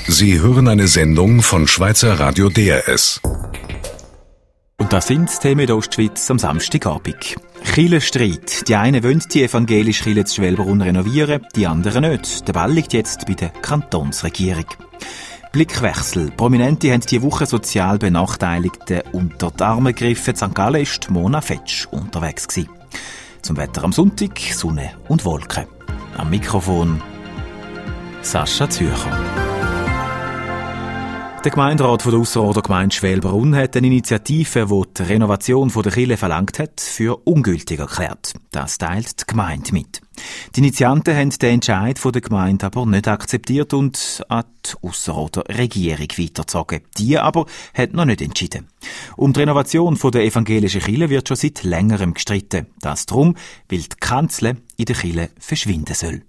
Sie hören eine Sendung von Schweizer Radio DRS. Und das sind die Themen in der Ostschweiz am Samstagabend. Kirchenstreit. Die einen wollen die evangelische Kirche zu Schwelbrunn renovieren, die anderen nicht. Der Ball liegt jetzt bei der Kantonsregierung. Blickwechsel. Prominente haben diese Woche sozial Benachteiligte unter die Arme gegriffen. In St. Gallen war Mona Fetsch unterwegs. Zum Wetter am Sonntag, Sonne und Wolken. Am Mikrofon Sascha Zürcher. Der Gemeinderat der Ausserrhoder-Gemeinde Schwelbrunn hat eine Initiative, die die Renovation der Kirche verlangt hat, für ungültig erklärt. Das teilt die Gemeinde mit. Die Initianten haben den Entscheid der Gemeinde aber nicht akzeptiert und an die Ausserrhoder Regierung weitergezogen. Die aber hat noch nicht entschieden. Um die Renovation der evangelischen Kirche wird schon seit längerem gestritten. Das darum, weil die Kanzel in der Kirche verschwinden soll.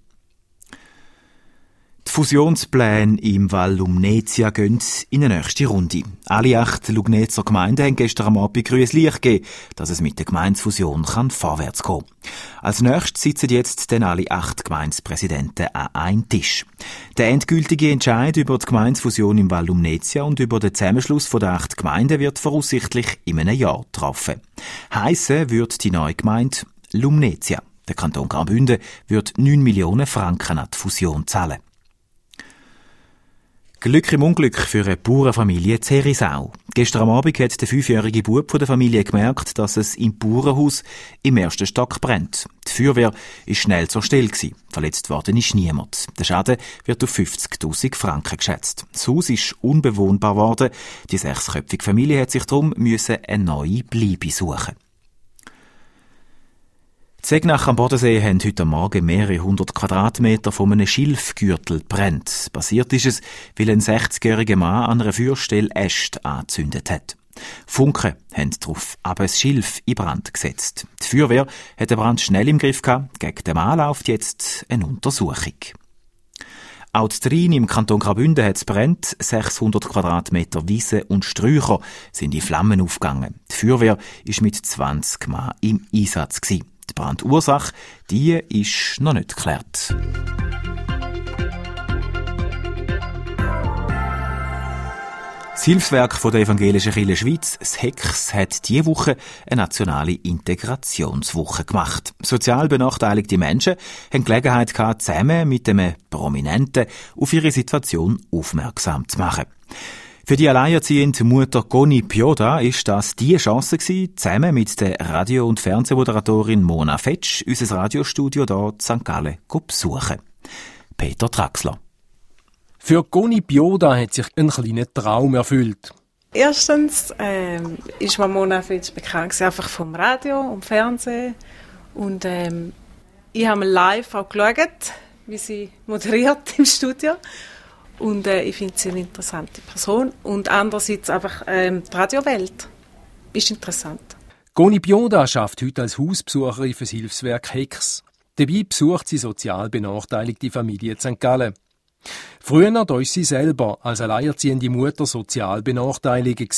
Die Fusionspläne im Val Lumnezia gehen in eine nächste Runde. Alle 8 Lugnezer Gemeinden haben gestern am Abend grünes Licht gegeben, dass es mit der Gemeindefusion vorwärts gehen kann. Als nächstes sitzen jetzt dann alle 8 Gemeindepräsidenten an einem Tisch. Der endgültige Entscheid über die Gemeindefusion im Val Lumnezia und über den Zusammenschluss der 8 Gemeinden wird voraussichtlich in einem Jahr getroffen. Heissen wird die neue Gemeinde Lumnezia. Der Kanton Graubünden wird 9 Millionen Franken an die Fusion zahlen. Glück im Unglück für eine Bauernfamilie in Herisau. Gestern am Abend hat der 5-jährige Bub von der Familie gemerkt, dass es im Bauernhaus im ersten Stock brennt. Die Feuerwehr war schnell zur Stelle gewesen. Verletzt worden ist niemand. Der Schaden wird auf 50'000 Franken geschätzt. Das Haus ist unbewohnbar geworden. Die 6-köpfige Familie hat sich darum eine neue Bleibe suchen. Die Segnach am Bodensee haben heute Morgen mehrere 100 Quadratmeter von einem Schilfgürtel brennt. Passiert ist es, weil ein 60-jähriger Mann an einer Feuerstelle Äste angezündet hat. Funken haben darauf aber das Schilf in Brand gesetzt. Die Feuerwehr hat den Brand schnell im Griff gehabt. Gegen den Mann läuft jetzt eine Untersuchung. Auch in Rhein im Kanton Graubünden hat es brennt. 600 Quadratmeter Wiese und Sträucher sind in Flammen aufgegangen. Die Feuerwehr war mit 20 Mann im Einsatz gewesen. Die Brandursache, die ist noch nicht geklärt. Das Hilfswerk der Evangelischen Kirche Schweiz, das HEKS, hat diese Woche eine nationale Integrationswoche gemacht. Sozial benachteiligte Menschen haben Gelegenheit gehabt, zusammen mit einem Prominenten auf ihre Situation aufmerksam zu machen. Für die alleinerziehende Mutter Goni Pioda ist das die Chance gewesen, zusammen mit der Radio- und Fernsehmoderatorin Mona Fetsch unser Radiostudio hier in St. Gallen zu besuchen. Peter Traxler. Für Goni Pioda hat sich ein kleiner Traum erfüllt. Erstens ist Mona Fetsch bekannt einfach vom Radio und Fernsehen. Und ich habe live auch geschaut, wie sie moderiert im Studio. Und ich finde sie eine interessante Person. Und andererseits einfach die Radiowelt ist interessant. Goni Pioda arbeitet heute als Hausbesucherin für das Hilfswerk HEKS. Dabei besucht sie sozial benachteiligte Familien in St. Gallen. Früher war sie selber als alleinerziehende Mutter sozial benachteiligt.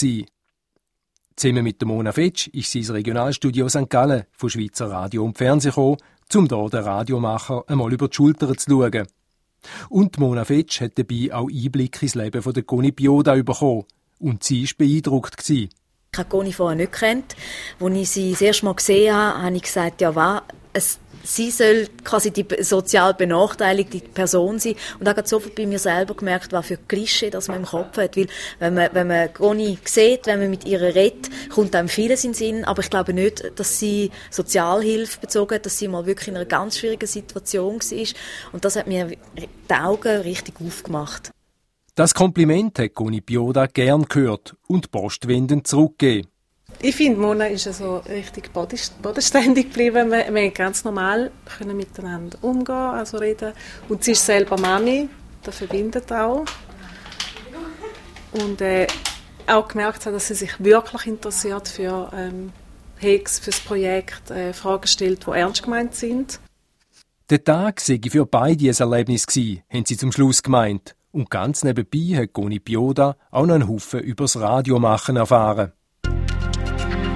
Zusammen mit der Mona Fetsch ist sie ins Regionalstudio St. Gallen von Schweizer Radio und Fernsehen gekommen, um hier den Radiomacher einmal über die Schulter zu schauen. Und Mona Fetsch hat dabei auch Einblick ins Leben von der Goni Pioda bekommen. Und sie war beeindruckt. Ich habe Goni vorher nicht gekannt. Als ich sie das erste Mal gesehen habe, habe ich gesagt, ja was, sie soll quasi die sozial benachteiligte Person sein. Und ich habe sofort bei mir selber gemerkt, was für Klischee das man im Kopf hat. Weil wenn man Goni sieht, wenn man mit ihr redet, kommt einem vieles in den Sinn. Aber ich glaube nicht, dass sie Sozialhilfe bezogen hat, dass sie mal wirklich in einer ganz schwierigen Situation war. Und das hat mir die Augen richtig aufgemacht. Das Kompliment hat Goni Pioda gern gehört und postwendend zurückgegeben. Ich finde, Mona ist so richtig bodenständig geblieben. Wir können ganz normal miteinander umgehen, also reden. Und sie ist selber Mami, das verbindet auch. Und auch gemerkt hat, dass sie sich wirklich interessiert für HEKS, für das Projekt, Fragen stellt, die ernst gemeint sind. Der Tag sei für beide ein Erlebnis gewesen, haben sie zum Schluss gemeint. Und ganz nebenbei hat Goni Pioda auch noch einen Haufen über das Radiomachen erfahren.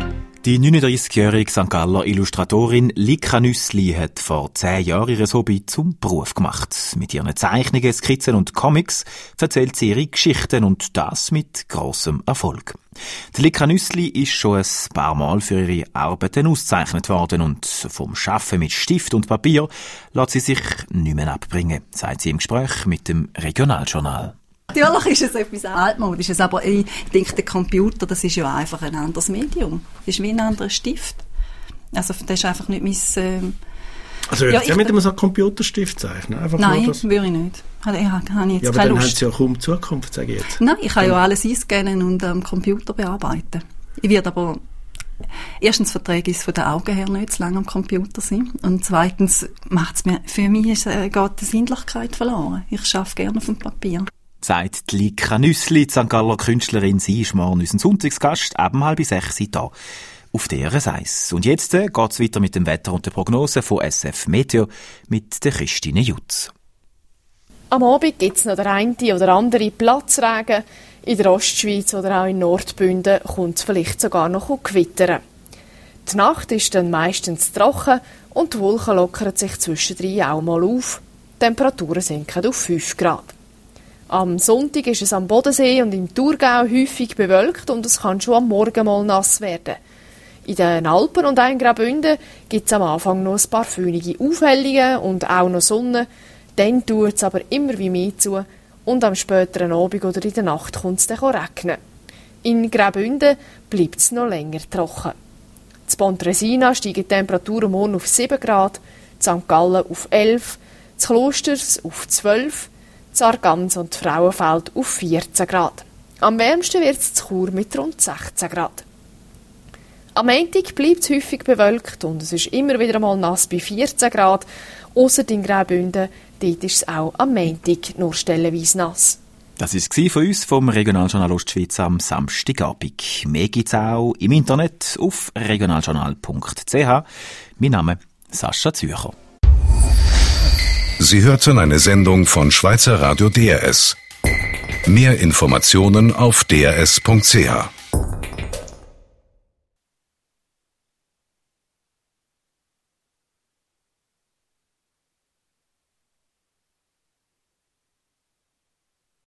Die 39-jährige St. Galler Illustratorin Lika Nüssli hat vor 10 Jahren ihr Hobby zum Beruf gemacht. Mit ihren Zeichnungen, Skizzen und Comics erzählt sie ihre Geschichten und das mit grossem Erfolg. Die Lika Nüssli ist schon ein paar Mal für ihre Arbeiten ausgezeichnet worden und vom Arbeiten mit Stift und Papier lässt sie sich nicht mehr abbringen, sagt sie im Gespräch mit dem Regionaljournal. Natürlich ist es etwas Altmodisches, aber ich denke, der Computer, das ist ja einfach ein anderes Medium. Das ist wie ein anderer Stift. Also das ist einfach nicht mein... Also würdest du mit einem so einen Computerstift zeichnen? Einfach nein, würde ich nicht. Habe ich jetzt aber keine dann Lust. haben sie ja kaum Zukunft, sage ich jetzt. Nein, ich kann ja alles einscannen und am Computer bearbeiten. Ich werde aber... Erstens verträge ich es von den Augen her nicht zu lange am Computer sein. Und zweitens macht es mir... Für mich geht die Sinnlichkeit verloren. Ich arbeite gerne auf dem Papier. Sagt die Lika Nüssli, die St. Galler Künstlerin. Sie ist morgen unser Sonntagsgast, ab 5:30 da auf DRS1. Und jetzt geht's weiter mit dem Wetter und der Prognose von SF Meteo mit der Christine Jutz. Am Abend gibt es noch der eine oder andere Platzregen. In der Ostschweiz oder auch in Nordbünden kommt es vielleicht sogar noch gewittern. Die Nacht ist dann meistens trocken und die Wolken lockern sich zwischendrin auch mal auf. Die Temperaturen sinken auf 5 Grad. Am Sonntag ist es am Bodensee und im Thurgau häufig bewölkt und es kann schon am Morgen mal nass werden. In den Alpen und auch in Graubünden gibt es am Anfang noch ein paar föhnige Aufhellungen und auch noch Sonne. Dann tut es aber immer wie mehr zu und am späteren Abend oder in der Nacht kommt es dann regnen. In Graubünden bleibt es noch länger trocken. In Pontresina steigen die Temperaturen morgen auf 7 Grad, in St. Gallen auf 11, in Klosters auf 12, Sargans und Frauenfeld auf 14 Grad. Am wärmsten wird es in Chur mit rund 16 Grad. Am Montag bleibt es häufig bewölkt und es ist immer wieder mal nass bei 14 Grad. Ausser in Graubünden, dort ist es auch am Montag nur stellenweise nass. Das war es von uns vom Regionaljournal Ostschweiz am Samstagabend. Mehr gibt es auch im Internet auf regionaljournal.ch. Mein Name ist Sascha Zürcher. Sie hörten eine Sendung von Schweizer Radio DRS. Mehr Informationen auf drs.ch.